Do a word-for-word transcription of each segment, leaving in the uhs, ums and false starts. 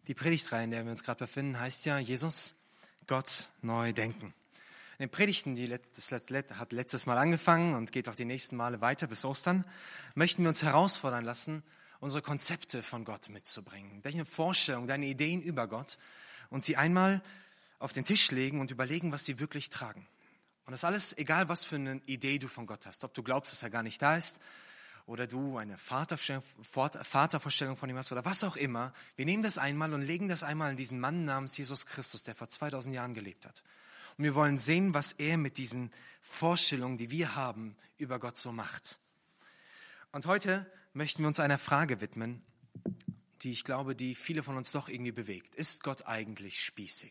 Die Predigtreihe, in der wir uns gerade befinden, heißt ja Jesus, Gott neu denken. In den Predigten, die das hat letztes Mal angefangen und geht auch die nächsten Male weiter bis Ostern, möchten wir uns herausfordern lassen, unsere Konzepte von Gott mitzubringen. Deine Vorstellung, deine Ideen über Gott und sie einmal auf den Tisch legen und überlegen, was sie wirklich tragen. Und das alles, egal was für eine Idee du von Gott hast, ob du glaubst, dass er gar nicht da ist, oder du eine Vatervorstellung von ihm hast oder was auch immer. Wir nehmen das einmal und legen das einmal an diesen Mann namens Jesus Christus, der vor zweitausend Jahren gelebt hat. Und wir wollen sehen, was er mit diesen Vorstellungen, die wir haben, über Gott so macht. Und heute möchten wir uns einer Frage widmen, die ich glaube, die viele von uns doch irgendwie bewegt. Ist Gott eigentlich spießig?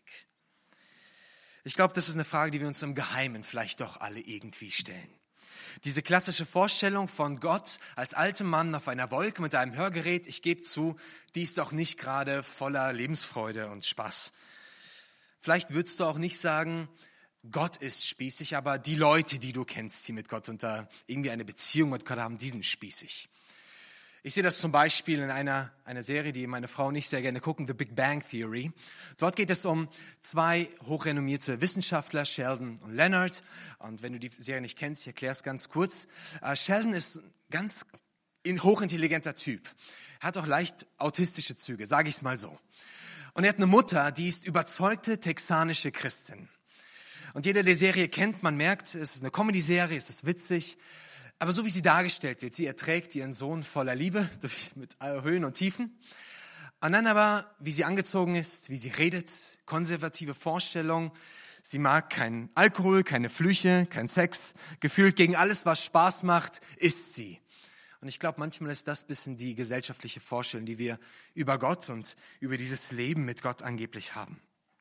Ich glaube, das ist eine Frage, die wir uns im Geheimen vielleicht doch alle irgendwie stellen. Diese klassische Vorstellung von Gott als altem Mann auf einer Wolke mit einem Hörgerät, ich gebe zu, die ist doch nicht gerade voller Lebensfreude und Spaß. Vielleicht würdest du auch nicht sagen, Gott ist spießig, aber die Leute, die du kennst, die mit Gott unter irgendwie eine Beziehung mit Gott haben, die sind spießig. Ich sehe das zum Beispiel in einer, einer Serie, die meine Frau und ich sehr gerne gucken, The Big Bang Theory. Dort geht es um zwei hochrenommierte Wissenschaftler, Sheldon und Leonard. Und wenn du die Serie nicht kennst, ich erkläre es ganz kurz. Uh, Sheldon ist ein ganz hochintelligenter Typ. Er hat auch leicht autistische Züge, sage ich es mal so. Und er hat eine Mutter, die ist überzeugte texanische Christin. Und jeder, der die Serie kennt, man merkt, es ist eine Comedy-Serie, es ist witzig. Aber so wie sie dargestellt wird, sie erträgt ihren Sohn voller Liebe, durch, mit Höhen und Tiefen. Und dann aber, wie sie angezogen ist, wie sie redet, konservative Vorstellungen. Sie mag keinen Alkohol, keine Flüche, keinen Sex. Gefühlt gegen alles, was Spaß macht, ist sie. Und ich glaube, manchmal ist das ein bisschen die gesellschaftliche Vorstellung, die wir über Gott und über dieses Leben mit Gott angeblich haben.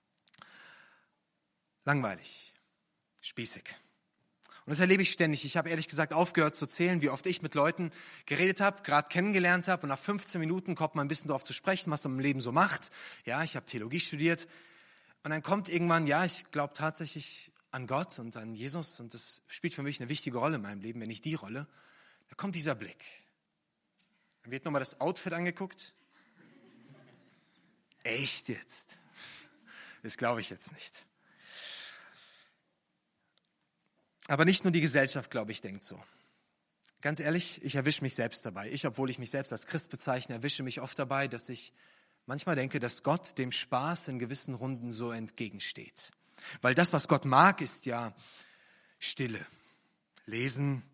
Langweilig, spießig. Und das erlebe ich ständig. Ich habe ehrlich gesagt aufgehört zu zählen, wie oft ich mit Leuten geredet habe, gerade kennengelernt habe und nach fünfzehn Minuten kommt man ein bisschen darauf zu sprechen, was man im Leben so macht. Ja, ich habe Theologie studiert und dann kommt irgendwann, ja, ich glaube tatsächlich an Gott und an Jesus und das spielt für mich eine wichtige Rolle in meinem Leben, wenn nicht die Rolle. Da kommt dieser Blick. Dann wird nochmal das Outfit angeguckt. Echt jetzt? Das glaube ich jetzt nicht. Aber nicht nur die Gesellschaft, glaube ich, denkt so. Ganz ehrlich, ich erwische mich selbst dabei. Ich, obwohl ich mich selbst als Christ bezeichne, erwische mich oft dabei, dass ich manchmal denke, dass Gott dem Spaß in gewissen Runden so entgegensteht. Weil das, was Gott mag, ist ja Stille. Lesen,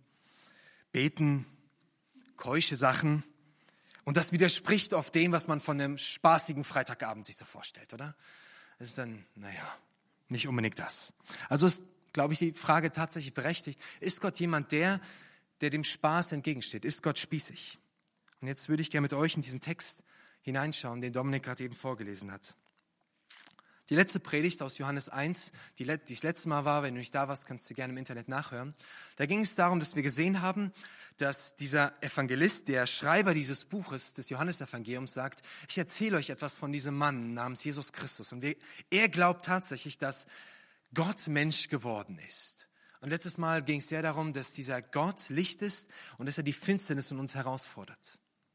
beten, keusche Sachen. Und das widerspricht oft dem, was man von einem spaßigen Freitagabend sich so vorstellt, oder? Das ist dann, naja, nicht unbedingt das. Also ist, glaube ich, die Frage tatsächlich berechtigt. Ist Gott jemand, der, der dem Spaß entgegensteht? Ist Gott spießig? Und jetzt würde ich gerne mit euch in diesen Text hineinschauen, den Dominik gerade eben vorgelesen hat. Die letzte Predigt aus Johannes eins, die, die das letzte Mal war, wenn du nicht da warst, kannst du gerne im Internet nachhören. Da ging es darum, dass wir gesehen haben, dass dieser Evangelist, der Schreiber dieses Buches, des Johannesevangeliums, sagt, ich erzähle euch etwas von diesem Mann namens Jesus Christus. Und wir, er glaubt tatsächlich, dass Gott Mensch geworden ist. Und letztes Mal ging es sehr darum, dass dieser Gott Licht ist und dass er die Finsternis in uns herausfordert.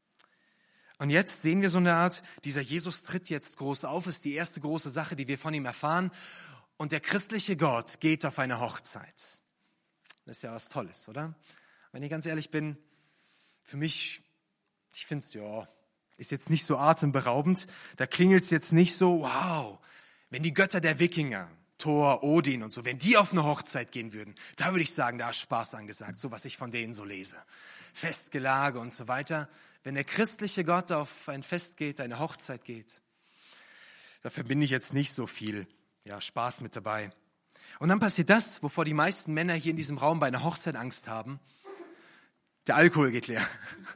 Und jetzt sehen wir so eine Art, dieser Jesus tritt jetzt groß auf, ist die erste große Sache, die wir von ihm erfahren. Und der christliche Gott geht auf eine Hochzeit. Das ist ja was Tolles, oder? Wenn ich ganz ehrlich bin, für mich, ich finde es, ja, ist jetzt nicht so atemberaubend. Da klingelt es jetzt nicht so, wow, wenn die Götter der Wikinger, Thor, Odin und so, wenn die auf eine Hochzeit gehen würden, da würde ich sagen, da ist Spaß angesagt, so was ich von denen so lese. Festgelage und so weiter. Wenn der christliche Gott auf ein Fest geht, eine Hochzeit geht, da verbinde ich jetzt nicht so viel ja, Spaß mit dabei. Und dann passiert das, wovor die meisten Männer hier in diesem Raum bei einer Hochzeit Angst haben. Der Alkohol geht leer.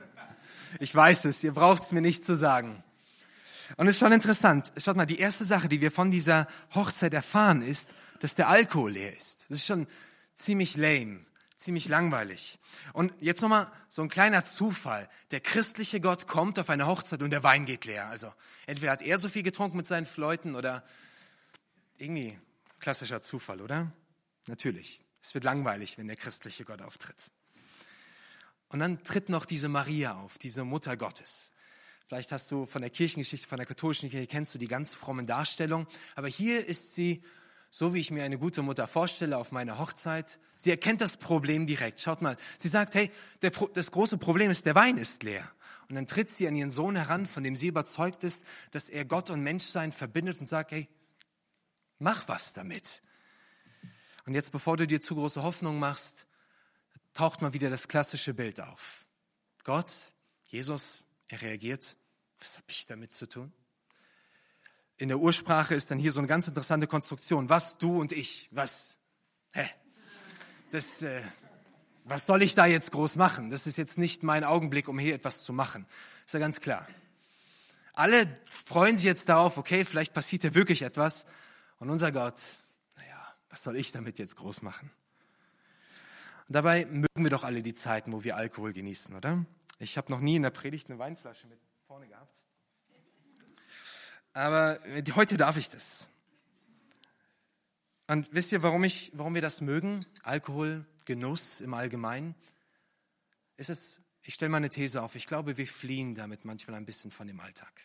Ich weiß es, ihr braucht es mir nicht zu sagen. Und es ist schon interessant. Schaut mal, die erste Sache, die wir von dieser Hochzeit erfahren, ist, dass der Alkohol leer ist. Das ist schon ziemlich lame, ziemlich langweilig. Und jetzt nochmal so ein kleiner Zufall. Der christliche Gott kommt auf eine Hochzeit und der Wein geht leer. Also entweder hat er so viel getrunken mit seinen Leuten oder irgendwie klassischer Zufall, oder? Natürlich. Es wird langweilig, wenn der christliche Gott auftritt. Und dann tritt noch diese Maria auf, diese Mutter Gottes. Vielleicht hast du von der Kirchengeschichte, von der katholischen Kirche, kennst du die ganz frommen Darstellungen. Aber hier ist sie, so wie ich mir eine gute Mutter vorstelle, auf meiner Hochzeit. Sie erkennt das Problem direkt. Schaut mal, sie sagt, hey, der, das große Problem ist, der Wein ist leer. Und dann tritt sie an ihren Sohn heran, von dem sie überzeugt ist, dass er Gott und Menschsein verbindet und sagt, hey, mach was damit. Und jetzt, bevor du dir zu große Hoffnung machst, taucht mal wieder das klassische Bild auf. Gott, Jesus, er reagiert, was habe ich damit zu tun? In der Ursprache ist dann hier so eine ganz interessante Konstruktion. Was, du und ich, was? Hä? Das, äh, was soll ich da jetzt groß machen? Das ist jetzt nicht mein Augenblick, um hier etwas zu machen. Ist ja ganz klar. Alle freuen sich jetzt darauf, okay, vielleicht passiert ja wirklich etwas. Und unser Gott, naja, was soll ich damit jetzt groß machen? Und dabei mögen wir doch alle die Zeiten, wo wir Alkohol genießen, oder? Ich habe noch nie in der Predigt eine Weinflasche mit vorne gehabt. Aber heute darf ich das. Und wisst ihr, warum, ich, warum wir das mögen? Alkohol, Genuss im Allgemeinen. Ist es, ich stelle mal eine These auf, ich glaube, wir fliehen damit manchmal ein bisschen von dem Alltag.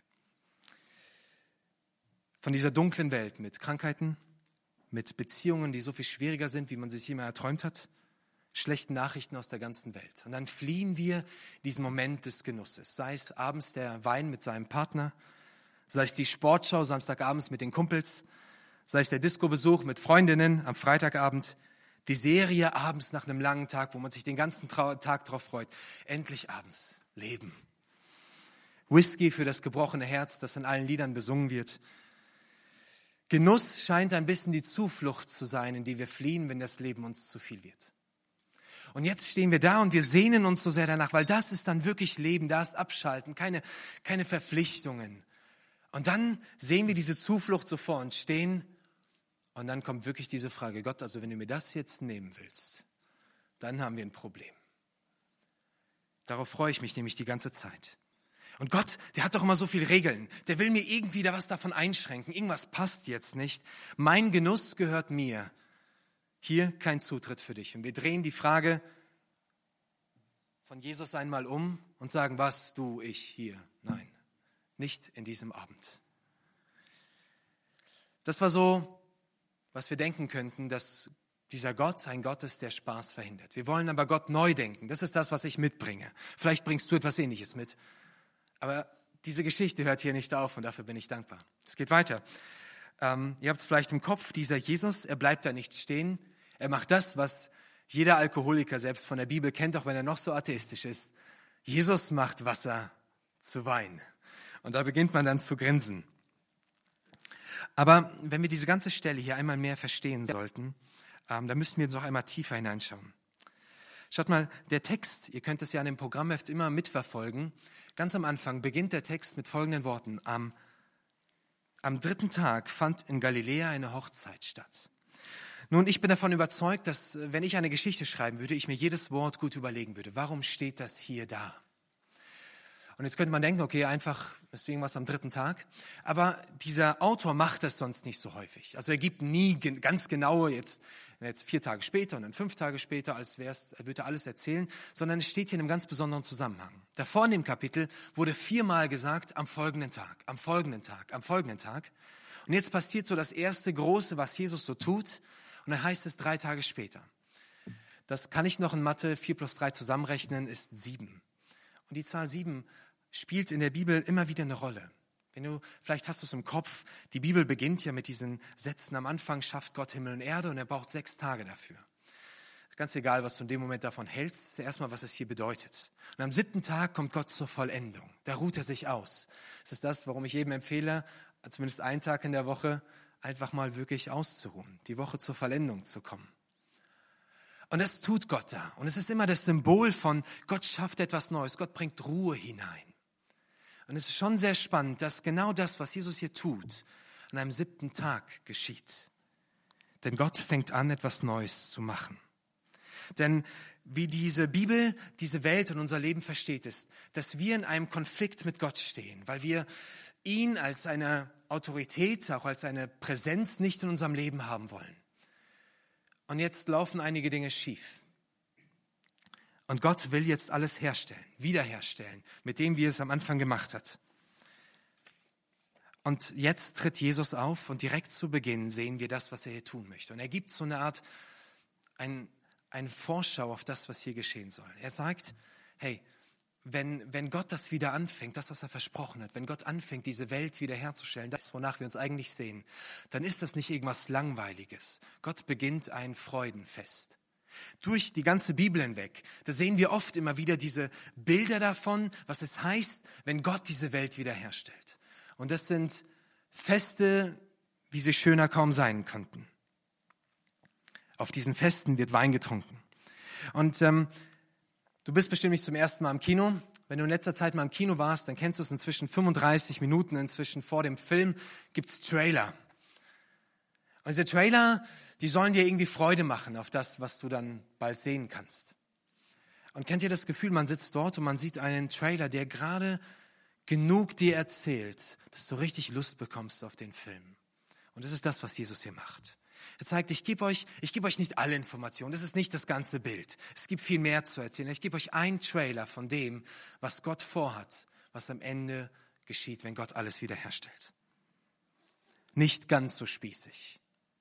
Von dieser dunklen Welt mit Krankheiten, mit Beziehungen, die so viel schwieriger sind, wie man sich immer erträumt hat, schlechten Nachrichten aus der ganzen Welt. Und dann fliehen wir diesen Moment des Genusses. Sei es abends der Wein mit seinem Partner, sei es die Sportschau samstagabends mit den Kumpels, sei es der Disco-Besuch mit Freundinnen am Freitagabend, die Serie abends nach einem langen Tag, wo man sich den ganzen Trau- Tag drauf freut. Endlich abends leben. Whisky für das gebrochene Herz, das in allen Liedern besungen wird. Genuss scheint ein bisschen die Zuflucht zu sein, in die wir fliehen, wenn das Leben uns zu viel wird. Und jetzt stehen wir da und wir sehnen uns so sehr danach, weil das ist dann wirklich Leben, da ist Abschalten, keine, keine Verpflichtungen. Und dann sehen wir diese Zuflucht so vor uns stehen und dann kommt wirklich diese Frage, Gott, also wenn du mir das jetzt nehmen willst, dann haben wir ein Problem. Darauf freue ich mich nämlich die ganze Zeit. Und Gott, der hat doch immer so viele Regeln, der will mir irgendwie da was davon einschränken, irgendwas passt jetzt nicht. Mein Genuss gehört mir. Hier kein Zutritt für dich. Und wir drehen die Frage von Jesus einmal um und sagen, was, du, ich, hier. Nein, nicht in diesem Abend. Das war so, was wir denken könnten, dass dieser Gott ein Gott ist, der Spaß verhindert. Wir wollen aber Gott neu denken. Das ist das, was ich mitbringe. Vielleicht bringst du etwas Ähnliches mit. Aber diese Geschichte hört hier nicht auf und dafür bin ich dankbar. Es geht weiter. Ähm, ihr habt es vielleicht im Kopf, dieser Jesus, er bleibt da nicht stehen. Er macht das, was jeder Alkoholiker selbst von der Bibel kennt, auch wenn er noch so atheistisch ist. Jesus macht Wasser zu Wein. Und da beginnt man dann zu grinsen. Aber wenn wir diese ganze Stelle hier einmal mehr verstehen sollten, ähm, dann müssten wir jetzt noch einmal tiefer hineinschauen. Schaut mal, der Text, ihr könnt es ja an dem Programmheft immer mitverfolgen, ganz am Anfang beginnt der Text mit folgenden Worten. Am, am dritten Tag fand in Galiläa eine Hochzeit statt. Nun, ich bin davon überzeugt, dass wenn ich eine Geschichte schreiben würde, ich mir jedes Wort gut überlegen würde. Warum steht das hier da? Und jetzt könnte man denken, okay, einfach ist irgendwas am dritten Tag. Aber dieser Autor macht das sonst nicht so häufig. Also er gibt nie ganz genaue, jetzt, jetzt vier Tage später und dann fünf Tage später, als wär's, er würde alles erzählen, sondern es steht hier in einem ganz besonderen Zusammenhang. Davor in dem Kapitel wurde viermal gesagt, am folgenden Tag, am folgenden Tag, am folgenden Tag. Und jetzt passiert so das erste Große, was Jesus so tut. Und dann heißt es drei Tage später. Das kann ich noch in Mathe, vier plus drei zusammenrechnen, ist sieben. Und die Zahl sieben spielt in der Bibel immer wieder eine Rolle. Wenn du, vielleicht hast du es im Kopf, die Bibel beginnt ja mit diesen Sätzen, am Anfang schafft Gott Himmel und Erde und er braucht sechs Tage dafür. Ist ganz egal, was du in dem Moment davon hältst, ist erstmal, was es hier bedeutet. Und am siebten Tag kommt Gott zur Vollendung. Da ruht er sich aus. Das ist das, warum ich jedem empfehle, zumindest einen Tag in der Woche, einfach mal wirklich auszuruhen, die Woche zur Vollendung zu kommen. Und das tut Gott da. Und es ist immer das Symbol von, Gott schafft etwas Neues, Gott bringt Ruhe hinein. Und es ist schon sehr spannend, dass genau das, was Jesus hier tut, an einem siebten Tag geschieht. Denn Gott fängt an, etwas Neues zu machen. Denn wie diese Bibel, diese Welt und unser Leben versteht, ist, dass wir in einem Konflikt mit Gott stehen, weil wir ihn als eine Autorität, auch als eine Präsenz nicht in unserem Leben haben wollen. Und jetzt laufen einige Dinge schief. Und Gott will jetzt alles herstellen, wiederherstellen, mit dem, wie er es am Anfang gemacht hat. Und jetzt tritt Jesus auf und direkt zu Beginn sehen wir das, was er hier tun möchte. Und er gibt so eine Art, ein, eine Vorschau auf das, was hier geschehen soll. Er sagt, hey, wenn, wenn Gott das wieder anfängt, das, was er versprochen hat, wenn Gott anfängt, diese Welt wiederherzustellen, das, wonach wir uns eigentlich sehen, dann ist das nicht irgendwas Langweiliges. Gott beginnt ein Freudenfest. Durch die ganze Bibel hinweg, da sehen wir oft immer wieder diese Bilder davon, was es heißt, wenn Gott diese Welt wiederherstellt. Und das sind Feste, wie sie schöner kaum sein könnten. Auf diesen Festen wird Wein getrunken. Und ähm, du bist bestimmt nicht zum ersten Mal im Kino. Wenn du in letzter Zeit mal im Kino warst, dann kennst du es inzwischen fünfunddreißig Minuten inzwischen vor dem Film, gibt's Trailer. Und diese Trailer, die sollen dir irgendwie Freude machen auf das, was du dann bald sehen kannst. Und kennt ihr das Gefühl, man sitzt dort und man sieht einen Trailer, der gerade genug dir erzählt, dass du richtig Lust bekommst auf den Film. Und das ist das, was Jesus hier macht. Er zeigt, ich gebe euch, ich gebe euch nicht alle Informationen, das ist nicht das ganze Bild. Es gibt viel mehr zu erzählen. Ich gebe euch einen Trailer von dem, was Gott vorhat, was am Ende geschieht, wenn Gott alles wiederherstellt. Nicht ganz so spießig.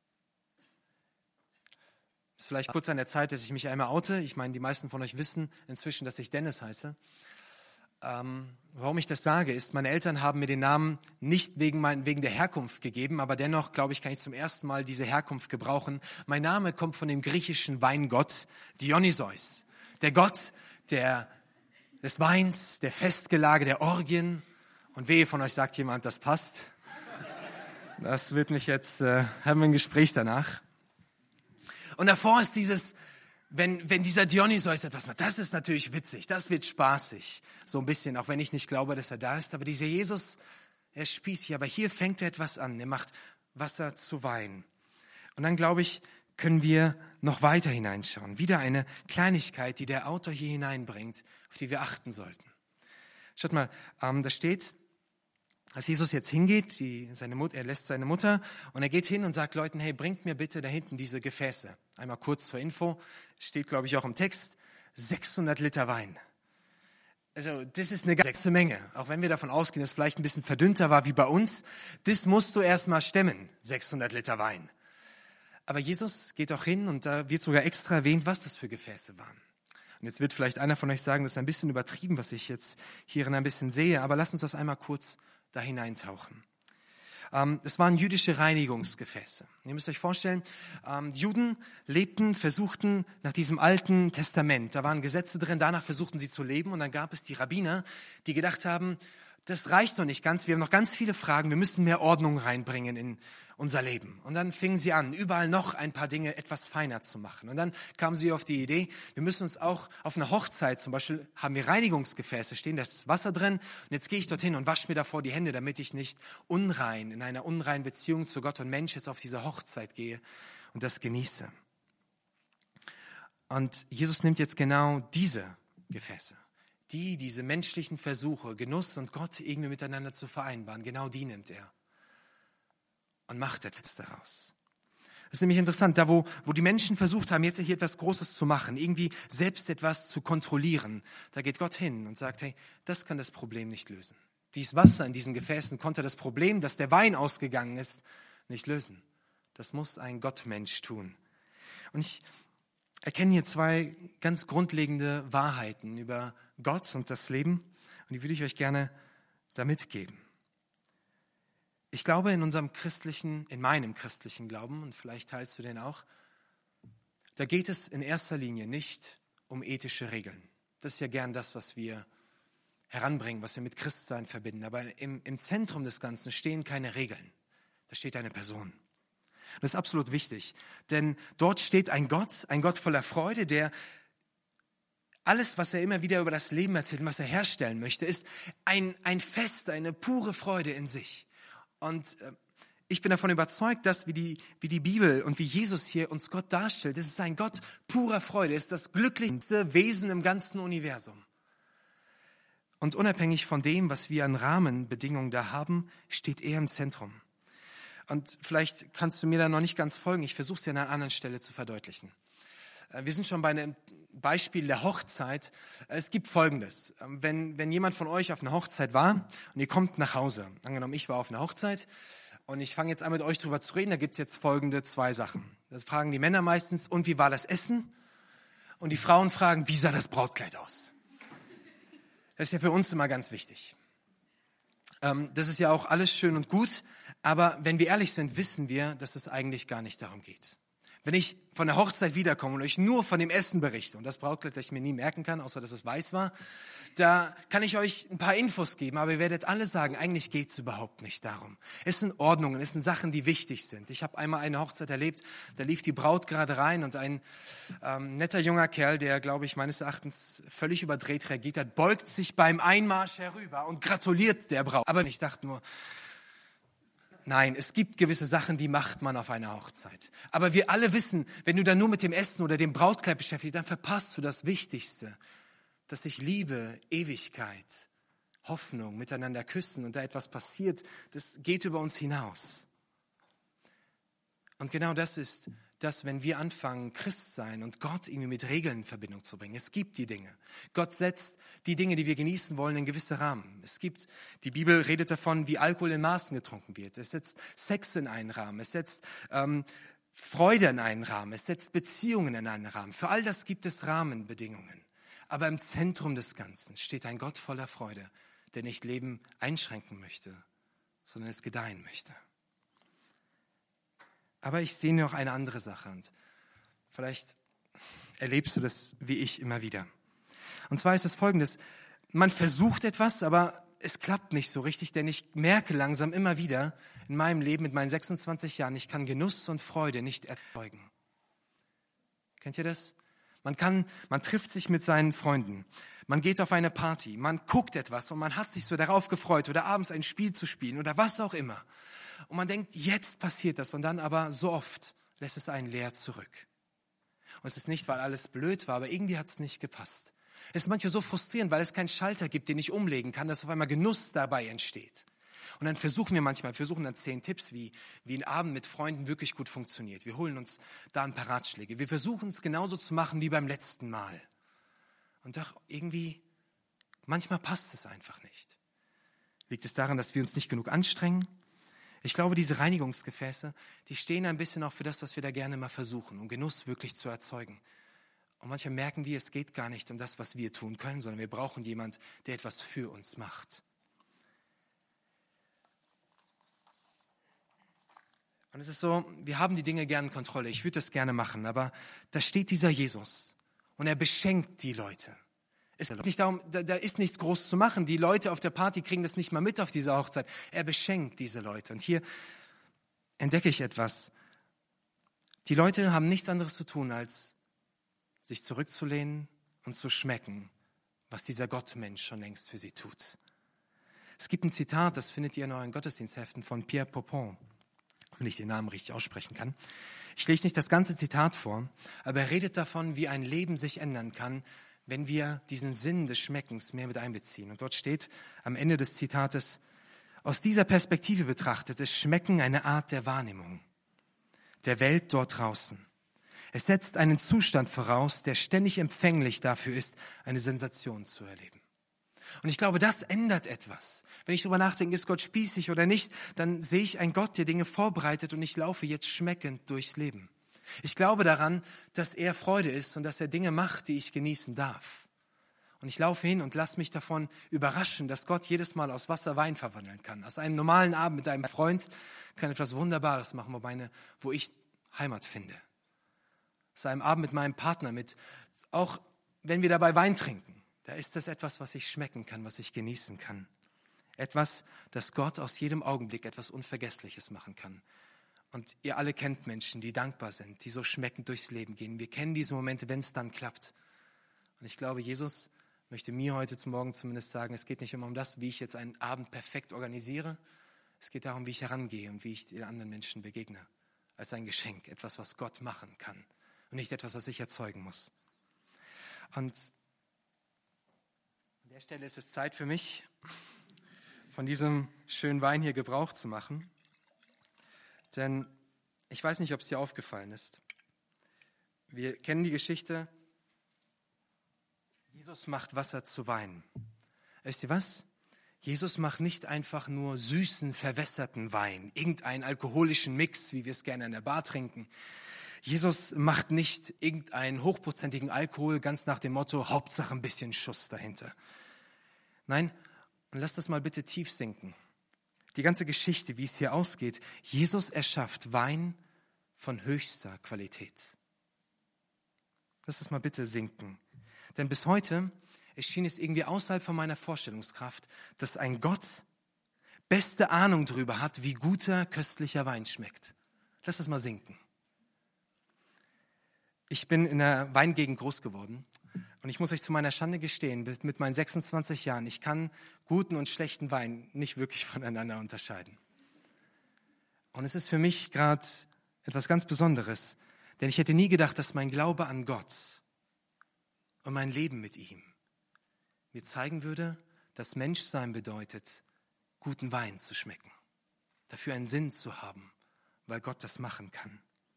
Es ist vielleicht kurz an der Zeit, dass ich mich einmal oute. Ich meine, die meisten von euch wissen inzwischen, dass ich Dennis heiße. Ähm, warum ich das sage, ist, meine Eltern haben mir den Namen nicht wegen, mein, wegen der Herkunft gegeben, aber dennoch, glaube ich, kann ich zum ersten Mal diese Herkunft gebrauchen. Mein Name kommt von dem griechischen Weingott Dionysos. Der Gott der, des Weins, der Festgelage, der Orgien. Und wehe von euch sagt jemand, das passt. Das wird mich jetzt, äh, haben wir ein Gespräch danach. Und davor ist dieses, wenn, wenn dieser Dionysos etwas macht, das ist natürlich witzig, das wird spaßig. So ein bisschen, auch wenn ich nicht glaube, dass er da ist. Aber dieser Jesus, er ist spießig. Aber hier fängt er etwas an. Er macht Wasser zu Wein. Und dann, glaube ich, können wir noch weiter hineinschauen. Wieder eine Kleinigkeit, die der Autor hier hineinbringt, auf die wir achten sollten. Schaut mal, ähm, da steht, als Jesus jetzt hingeht, die, seine Mutter, er lässt seine Mutter und er geht hin und sagt Leuten, hey, bringt mir bitte da hinten diese Gefäße. Einmal kurz zur Info, steht glaube ich auch im Text, sechshundert Liter Wein. Also das ist eine ganze Menge, auch wenn wir davon ausgehen, dass es vielleicht ein bisschen verdünnter war wie bei uns. Das musst du erstmal stemmen, sechshundert Liter Wein. Aber Jesus geht auch hin und da wird sogar extra erwähnt, was das für Gefäße waren. Und jetzt wird vielleicht einer von euch sagen, das ist ein bisschen übertrieben, was ich jetzt hierin ein bisschen sehe, aber lasst uns das einmal kurz da hineintauchen. Ähm, es waren jüdische Reinigungsgefäße. Ihr müsst euch vorstellen, ähm, die Juden lebten, versuchten nach diesem Alten Testament, da waren Gesetze drin, danach versuchten sie zu leben und dann gab es die Rabbiner, die gedacht haben, das reicht noch nicht ganz, wir haben noch ganz viele Fragen, wir müssen mehr Ordnung reinbringen in unser Leben. Und dann fingen sie an, überall noch ein paar Dinge etwas feiner zu machen. Und dann kamen sie auf die Idee, wir müssen uns auch auf einer Hochzeit, zum Beispiel haben wir Reinigungsgefäße stehen, da ist Wasser drin. Und jetzt gehe ich dorthin und wasche mir davor die Hände, damit ich nicht unrein, in einer unreinen Beziehung zu Gott und Mensch jetzt auf diese Hochzeit gehe und das genieße. Und Jesus nimmt jetzt genau diese Gefäße. Die, diese menschlichen Versuche, Genuss und Gott irgendwie miteinander zu vereinbaren, genau die nimmt er und macht etwas daraus. Das ist nämlich interessant, da wo, wo die Menschen versucht haben, jetzt hier etwas Großes zu machen, irgendwie selbst etwas zu kontrollieren, da geht Gott hin und sagt, hey, das kann das Problem nicht lösen. Dieses Wasser in diesen Gefäßen konnte das Problem, dass der Wein ausgegangen ist, nicht lösen. Das muss ein Gottmensch tun. Und ich erkenne hier zwei ganz grundlegende Wahrheiten über Gott und das Leben und die würde ich euch gerne da mitgeben. Ich glaube in unserem christlichen, in meinem christlichen Glauben, und vielleicht teilst du den auch, da geht es in erster Linie nicht um ethische Regeln. Das ist ja gern das, was wir heranbringen, was wir mit Christsein verbinden. Aber im, im Zentrum des Ganzen stehen keine Regeln. Da steht eine Person. Das ist absolut wichtig, denn dort steht ein Gott, ein Gott voller Freude, der alles, was er immer wieder über das Leben erzählt und was er herstellen möchte, ist ein, ein Fest, eine pure Freude in sich. Und ich bin davon überzeugt, dass wie die, wie die Bibel und wie Jesus hier uns Gott darstellt, das ist ein Gott purer Freude, ist das glücklichste Wesen im ganzen Universum. Und unabhängig von dem, was wir an Rahmenbedingungen da haben, steht er im Zentrum. Und vielleicht kannst du mir da noch nicht ganz folgen. Ich versuche es dir an einer anderen Stelle zu verdeutlichen. Wir sind schon bei einem, Beispiel der Hochzeit. Es gibt Folgendes. Wenn, wenn jemand von euch auf einer Hochzeit war und ihr kommt nach Hause, angenommen, ich war auf einer Hochzeit und ich fange jetzt an, mit euch drüber zu reden, da gibt es jetzt folgende zwei Sachen. Das fragen die Männer meistens, und wie war das Essen? Und die Frauen fragen, wie sah das Brautkleid aus? Das ist ja für uns immer ganz wichtig. Ähm, das ist ja auch alles schön und gut, aber wenn wir ehrlich sind, wissen wir, dass es eigentlich gar nicht darum geht. Wenn ich von der Hochzeit wiederkomme und euch nur von dem Essen berichte, und das Brautkleid, das ich mir nie merken kann, außer dass es weiß war, da kann ich euch ein paar Infos geben, aber ihr werdet alle sagen, eigentlich geht es überhaupt nicht darum. Es sind Ordnungen, es sind Sachen, die wichtig sind. Ich habe einmal eine Hochzeit erlebt, da lief die Braut gerade rein und ein ähm, netter junger Kerl, der, glaube ich, meines Erachtens völlig überdreht reagiert hat, beugt sich beim Einmarsch herüber und gratuliert der Braut. Aber ich dachte nur, nein, es gibt gewisse Sachen, die macht man auf einer Hochzeit. Aber wir alle wissen, wenn du dann nur mit dem Essen oder dem Brautkleid beschäftigst, dann verpasst du das Wichtigste, dass sich Liebe, Ewigkeit, Hoffnung, miteinander küssen und da etwas passiert, das geht über uns hinaus. Und genau das ist das, wenn wir anfangen, Christ sein und Gott irgendwie mit Regeln in Verbindung zu bringen. Es gibt die Dinge. Gott setzt die Dinge, die wir genießen wollen, in gewisse Rahmen. Es gibt, die Bibel redet davon, wie Alkohol in Maßen getrunken wird. Es setzt Sex in einen Rahmen. Es setzt ähm, Freude in einen Rahmen. Es setzt Beziehungen in einen Rahmen. Für all das gibt es Rahmenbedingungen. Aber im Zentrum des Ganzen steht ein Gott voller Freude, der nicht Leben einschränken möchte, sondern es gedeihen möchte. Aber ich sehe noch eine andere Sache und vielleicht erlebst du das wie ich immer wieder. Und zwar ist es Folgendes: Man versucht etwas, aber es klappt nicht so richtig, denn ich merke langsam immer wieder in meinem Leben mit meinen sechsundzwanzig Jahren, ich kann Genuss und Freude nicht erzeugen. Kennt ihr das? Man kann, man trifft sich mit seinen Freunden, man geht auf eine Party, man guckt etwas und man hat sich so darauf gefreut oder abends ein Spiel zu spielen oder was auch immer. Und man denkt, jetzt passiert das und dann aber so oft lässt es einen leer zurück. Und es ist nicht, weil alles blöd war, aber irgendwie hat es nicht gepasst. Es ist manchmal so frustrierend, weil es keinen Schalter gibt, den ich umlegen kann, dass auf einmal Genuss dabei entsteht. Und dann versuchen wir manchmal, versuchen dann zehn Tipps, wie, wie ein Abend mit Freunden wirklich gut funktioniert. Wir holen uns da ein paar Ratschläge. Wir versuchen es genauso zu machen wie beim letzten Mal. Und doch irgendwie, manchmal passt es einfach nicht. Liegt es daran, dass wir uns nicht genug anstrengen? Ich glaube, diese Reinigungsgefäße, die stehen ein bisschen auch für das, was wir da gerne mal versuchen, um Genuss wirklich zu erzeugen. Und manchmal merken wir, es geht gar nicht um das, was wir tun können, sondern wir brauchen jemand, der etwas für uns macht. Und es ist so, wir haben die Dinge gerne in Kontrolle. Ich würde das gerne machen, aber da steht dieser Jesus und er beschenkt die Leute. Es geht nicht darum, da, da ist nichts groß zu machen. Die Leute auf der Party kriegen das nicht mal mit auf dieser Hochzeit. Er beschenkt diese Leute. Und hier entdecke ich etwas. Die Leute haben nichts anderes zu tun, als sich zurückzulehnen und zu schmecken, was dieser Gottmensch schon längst für sie tut. Es gibt ein Zitat, das findet ihr in euren Gottesdienstheften von Pierre Popon, wenn ich den Namen richtig aussprechen kann. Ich lese nicht das ganze Zitat vor, aber er redet davon, wie ein Leben sich ändern kann, wenn wir diesen Sinn des Schmeckens mehr mit einbeziehen. Und dort steht am Ende des Zitates: Aus dieser Perspektive betrachtet ist Schmecken eine Art der Wahrnehmung der Welt dort draußen. Es setzt einen Zustand voraus, der ständig empfänglich dafür ist, eine Sensation zu erleben. Und ich glaube, das ändert etwas. Wenn ich darüber nachdenke, ist Gott spießig oder nicht, dann sehe ich einen Gott, der Dinge vorbereitet und ich laufe jetzt schmeckend durchs Leben. Ich glaube daran, dass er Freude ist und dass er Dinge macht, die ich genießen darf. Und ich laufe hin und lasse mich davon überraschen, dass Gott jedes Mal aus Wasser Wein verwandeln kann. Aus einem normalen Abend mit einem Freund kann etwas Wunderbares machen, wo, meine, wo ich Heimat finde. Aus einem Abend mit meinem Partner, mit, auch wenn wir dabei Wein trinken, da ist das etwas, was ich schmecken kann, was ich genießen kann. Etwas, das Gott aus jedem Augenblick etwas Unvergessliches machen kann. Und ihr alle kennt Menschen, die dankbar sind, die so schmeckend durchs Leben gehen. Wir kennen diese Momente, wenn es dann klappt. Und ich glaube, Jesus möchte mir heute zum Morgen zumindest sagen, es geht nicht immer um das, wie ich jetzt einen Abend perfekt organisiere. Es geht darum, wie ich herangehe und wie ich den anderen Menschen begegne. Als ein Geschenk, etwas, was Gott machen kann. Und nicht etwas, was ich erzeugen muss. Und an der Stelle ist es Zeit für mich, von diesem schönen Wein hier Gebrauch zu machen. Denn ich weiß nicht, ob es dir aufgefallen ist. Wir kennen die Geschichte, Jesus macht Wasser zu Wein. Wisst ihr was? Jesus macht nicht einfach nur süßen, verwässerten Wein, irgendeinen alkoholischen Mix, wie wir es gerne in der Bar trinken. Jesus macht nicht irgendeinen hochprozentigen Alkohol, ganz nach dem Motto, Hauptsache ein bisschen Schuss dahinter. Nein, und lasst das mal bitte tief sinken. Die ganze Geschichte, wie es hier ausgeht, Jesus erschafft Wein von höchster Qualität. Lass das mal bitte sinken. Denn bis heute erschien es irgendwie außerhalb von meiner Vorstellungskraft, dass ein Gott beste Ahnung darüber hat, wie guter, köstlicher Wein schmeckt. Lass das mal sinken. Ich bin in einer Weingegend groß geworden und ich muss euch zu meiner Schande gestehen, mit meinen sechsundzwanzig Jahren, ich kann guten und schlechten Wein nicht wirklich voneinander unterscheiden. Und es ist für mich gerade etwas ganz Besonderes, denn ich hätte nie gedacht, dass mein Glaube an Gott und mein Leben mit ihm mir zeigen würde, dass Menschsein bedeutet, guten Wein zu schmecken, dafür einen Sinn zu haben, weil Gott das machen kann.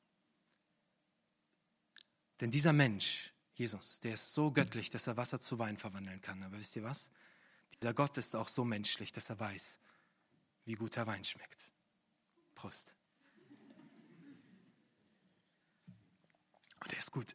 Denn dieser Mensch, Jesus, der ist so göttlich, dass er Wasser zu Wein verwandeln kann. Aber wisst ihr was? Dieser Gott ist auch so menschlich, dass er weiß, wie guter Wein schmeckt. Prost. Und er ist gut.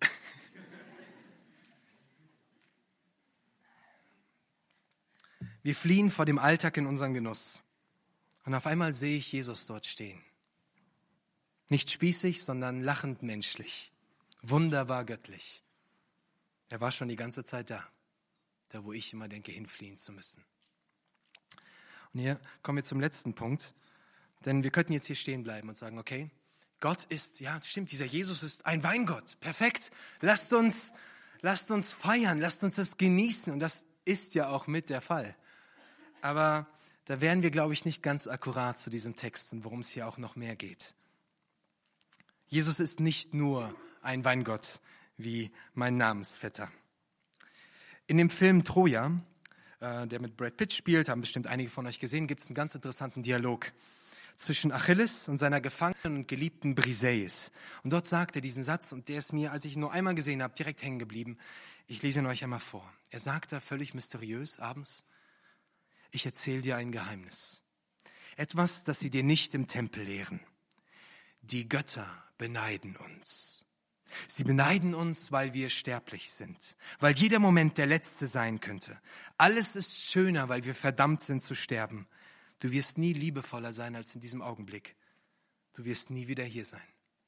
Wir fliehen vor dem Alltag in unseren Genuss. Und auf einmal sehe ich Jesus dort stehen. Nicht spießig, sondern lachend menschlich. Wunderbar göttlich. Er war schon die ganze Zeit da. Da, wo ich immer denke, hinfliehen zu müssen. Und hier kommen wir zum letzten Punkt. Denn wir könnten jetzt hier stehen bleiben und sagen, okay, Gott ist, ja stimmt, dieser Jesus ist ein Weingott. Perfekt. Lasst uns, lasst uns feiern, lasst uns das genießen. Und das ist ja auch mit der Fall. Aber da wären wir, glaube ich, nicht ganz akkurat zu diesem Text und worum es hier auch noch mehr geht. Jesus ist nicht nur ein Weingott wie mein Namensvetter. In dem Film Troja, äh, der mit Brad Pitt spielt, haben bestimmt einige von euch gesehen, gibt es einen ganz interessanten Dialog zwischen Achilles und seiner gefangenen und geliebten Briseis. Und dort sagt er diesen Satz, und der ist mir, als ich ihn nur einmal gesehen habe, direkt hängen geblieben. Ich lese ihn euch einmal vor. Er sagt da völlig mysteriös abends, ich erzähle dir ein Geheimnis. Etwas, das sie dir nicht im Tempel lehren. Die Götter beneiden uns. Sie beneiden uns, weil wir sterblich sind, weil jeder Moment der letzte sein könnte. Alles ist schöner, weil wir verdammt sind zu sterben. Du wirst nie liebevoller sein als in diesem Augenblick. Du wirst nie wieder hier sein.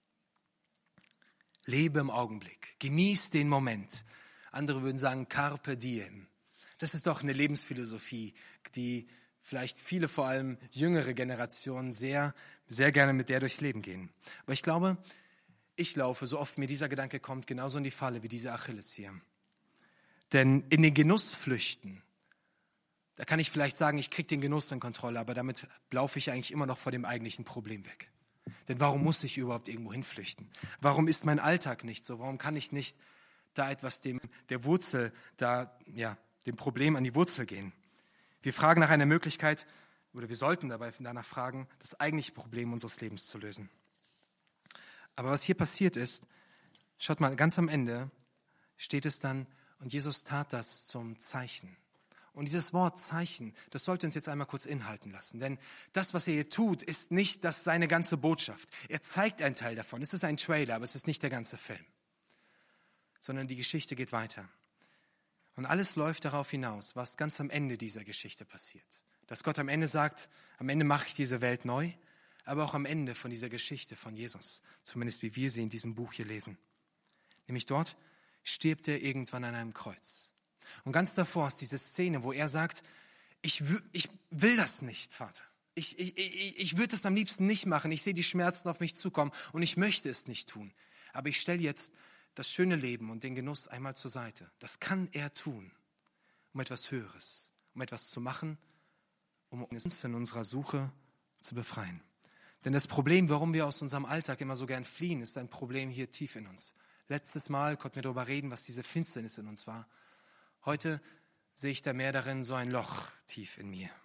Lebe im Augenblick, genieß den Moment. Andere würden sagen, carpe diem. Das ist doch eine Lebensphilosophie, die vielleicht viele, vor allem jüngere Generationen, sehr, sehr gerne mit der durchs Leben gehen. Aber ich glaube, ich laufe, so oft mir dieser Gedanke kommt, genauso in die Falle wie dieser Achilles hier. Denn in den Genuss flüchten, da kann ich vielleicht sagen, ich kriege den Genuss in Kontrolle, aber damit laufe ich eigentlich immer noch vor dem eigentlichen Problem weg. Denn warum muss ich überhaupt irgendwo hinflüchten? Warum ist mein Alltag nicht so? Warum kann ich nicht da etwas dem, der Wurzel, da, ja, dem Problem an die Wurzel gehen? Wir fragen nach einer Möglichkeit, oder wir sollten dabei danach fragen, das eigentliche Problem unseres Lebens zu lösen. Aber was hier passiert ist, schaut mal, ganz am Ende steht es dann, und Jesus tat das zum Zeichen. Und dieses Wort Zeichen, das sollte uns jetzt einmal kurz inhalten lassen. Denn das, was er hier tut, ist nicht das seine ganze Botschaft. Er zeigt einen Teil davon. Es ist ein Trailer, aber es ist nicht der ganze Film. Sondern die Geschichte geht weiter. Und alles läuft darauf hinaus, was ganz am Ende dieser Geschichte passiert. Dass Gott am Ende sagt, am Ende mache ich diese Welt neu, aber auch am Ende von dieser Geschichte von Jesus. Zumindest wie wir sie in diesem Buch hier lesen. Nämlich dort stirbt er irgendwann an einem Kreuz. Und ganz davor ist diese Szene, wo er sagt, ich, w- ich will das nicht, Vater. Ich, ich, ich, ich würde es am liebsten nicht machen. Ich sehe die Schmerzen auf mich zukommen und ich möchte es nicht tun. Aber ich stelle jetzt das schöne Leben und den Genuss einmal zur Seite. Das kann er tun, um etwas Höheres, um etwas zu machen, um uns in unserer Suche zu befreien. Denn das Problem, warum wir aus unserem Alltag immer so gern fliehen, ist ein Problem hier tief in uns. Letztes Mal konnten wir darüber reden, was diese Finsternis in uns war. Heute sehe ich da mehr darin so ein Loch tief in mir.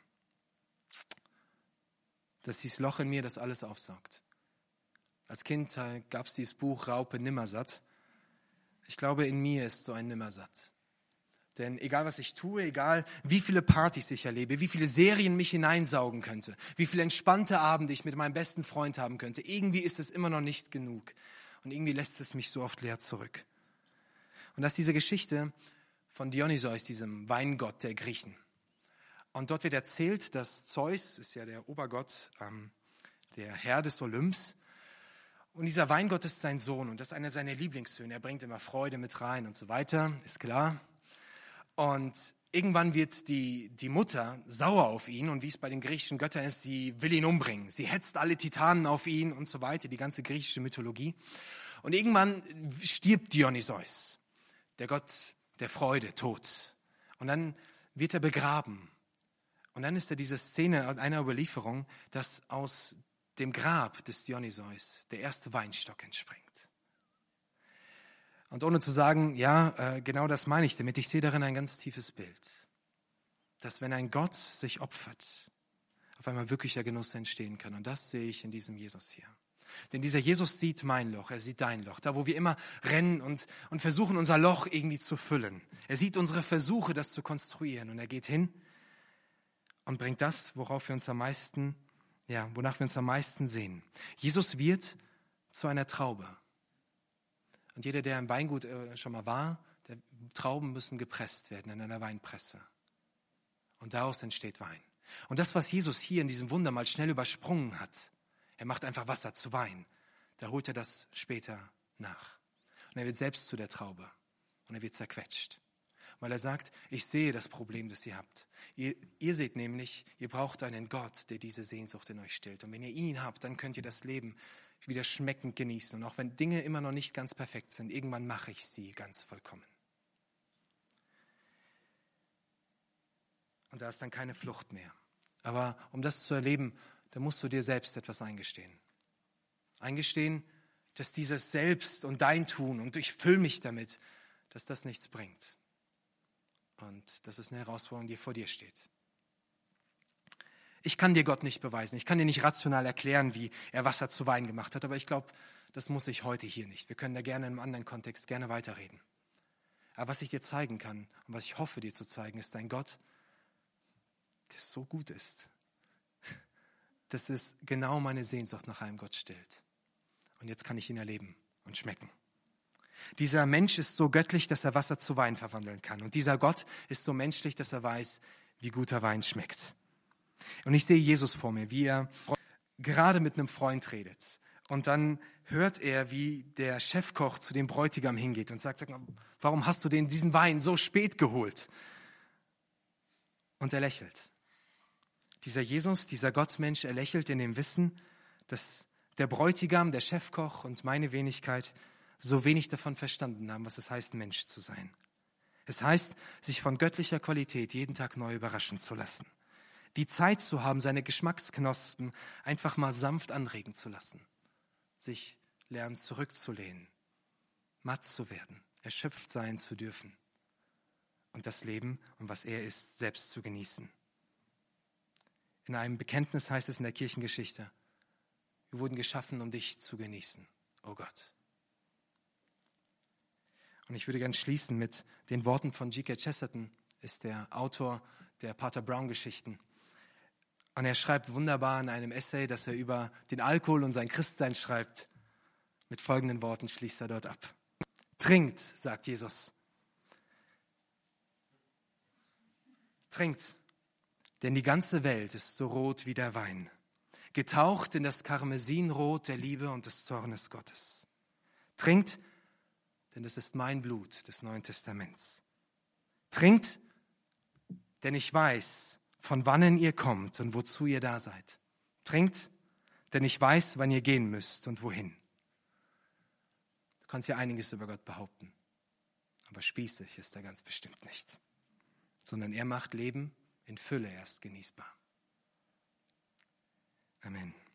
Dass dieses Loch in mir das alles aufsaugt. Als Kind gab es dieses Buch Raupe Nimmersatt. Ich glaube, in mir ist so ein Nimmersatt, Denn egal, was ich tue, egal, wie viele Partys ich erlebe, wie viele Serien mich hineinsaugen könnte, wie viele entspannte Abende ich mit meinem besten Freund haben könnte, irgendwie ist es immer noch nicht genug. Und irgendwie lässt es mich so oft leer zurück. Und das ist diese Geschichte von Dionysos, diesem Weingott der Griechen. Und dort wird erzählt, dass Zeus, ist ja der Obergott, ähm, der Herr des Olymps, und dieser Weingott ist sein Sohn und das ist einer seiner Lieblingssöhne. Er bringt immer Freude mit rein und so weiter, ist klar. Und irgendwann wird die, die Mutter sauer auf ihn und wie es bei den griechischen Göttern ist, sie will ihn umbringen. Sie hetzt alle Titanen auf ihn und so weiter, die ganze griechische Mythologie. Und irgendwann stirbt Dionysos, der Gott der Freude, tot. Und dann wird er begraben. Und dann ist da diese Szene einer Überlieferung, dass aus dem Grab des Dionysos der erste Weinstock entspringt. Und ohne zu sagen, ja, äh, genau das meine ich damit, ich sehe darin ein ganz tiefes Bild. Dass wenn ein Gott sich opfert, auf einmal wirklicher Genuss entstehen kann. Und das sehe ich in diesem Jesus hier. Denn dieser Jesus sieht mein Loch, er sieht dein Loch. Da, wo wir immer rennen und, und versuchen, unser Loch irgendwie zu füllen. Er sieht unsere Versuche, das zu konstruieren. Und er geht hin und bringt das, worauf wir uns am meisten Ja, wonach wir uns am meisten sehen. Jesus wird zu einer Traube. Und jeder, der im Weingut äh, schon mal war, der Trauben müssen gepresst werden in einer Weinpresse. Und daraus entsteht Wein. Und das, was Jesus hier in diesem Wunder mal schnell übersprungen hat, er macht einfach Wasser zu Wein. Da holt er das später nach. Und er wird selbst zu der Traube. Und er wird zerquetscht. Weil er sagt, ich sehe das Problem, das ihr habt. Ihr, ihr seht nämlich, ihr braucht einen Gott, der diese Sehnsucht in euch stillt. Und wenn ihr ihn habt, dann könnt ihr das Leben wieder schmeckend genießen. Und auch wenn Dinge immer noch nicht ganz perfekt sind, irgendwann mache ich sie ganz vollkommen. Und da ist dann keine Flucht mehr. Aber um das zu erleben, da musst du dir selbst etwas eingestehen. Eingestehen, dass dieses Selbst und dein Tun und ich fülle mich damit, dass das nichts bringt. Und das ist eine Herausforderung, die vor dir steht. Ich kann dir Gott nicht beweisen. Ich kann dir nicht rational erklären, wie er Wasser zu Wein gemacht hat. Aber ich glaube, das muss ich heute hier nicht. Wir können da gerne in einem anderen Kontext gerne weiterreden. Aber was ich dir zeigen kann und was ich hoffe dir zu zeigen, ist ein Gott, der so gut ist. Dass es genau meine Sehnsucht nach einem Gott stillt. Und jetzt kann ich ihn erleben und schmecken. Dieser Mensch ist so göttlich, dass er Wasser zu Wein verwandeln kann. Und dieser Gott ist so menschlich, dass er weiß, wie guter Wein schmeckt. Und ich sehe Jesus vor mir, wie er gerade mit einem Freund redet. Und dann hört er, wie der Chefkoch zu dem Bräutigam hingeht und sagt, warum hast du denn diesen Wein so spät geholt? Und er lächelt. Dieser Jesus, dieser Gottmensch, er lächelt in dem Wissen, dass der Bräutigam, der Chefkoch und meine Wenigkeit so wenig davon verstanden haben, was es heißt, Mensch zu sein. Es heißt, sich von göttlicher Qualität jeden Tag neu überraschen zu lassen. Die Zeit zu haben, seine Geschmacksknospen einfach mal sanft anregen zu lassen. Sich lernen zurückzulehnen, matt zu werden, erschöpft sein zu dürfen. Und das Leben und was er ist, selbst zu genießen. In einem Bekenntnis heißt es in der Kirchengeschichte, wir wurden geschaffen, um dich zu genießen, oh Gott. Und ich würde gerne schließen mit den Worten von G K Chesterton, ist der Autor der Pater Brown-Geschichten. Und er schreibt wunderbar in einem Essay, das er über den Alkohol und sein Christsein schreibt. Mit folgenden Worten schließt er dort ab. Trinkt, sagt Jesus. Trinkt, denn die ganze Welt ist so rot wie der Wein, getaucht in das Karmesinrot der Liebe und des Zornes Gottes. Trinkt, denn das ist mein Blut des Neuen Testaments. Trinkt, denn ich weiß, von wannen ihr kommt und wozu ihr da seid. Trinkt, denn ich weiß, wann ihr gehen müsst und wohin. Du kannst ja einiges über Gott behaupten, aber spießig ist er ganz bestimmt nicht, sondern er macht Leben in Fülle erst genießbar. Amen.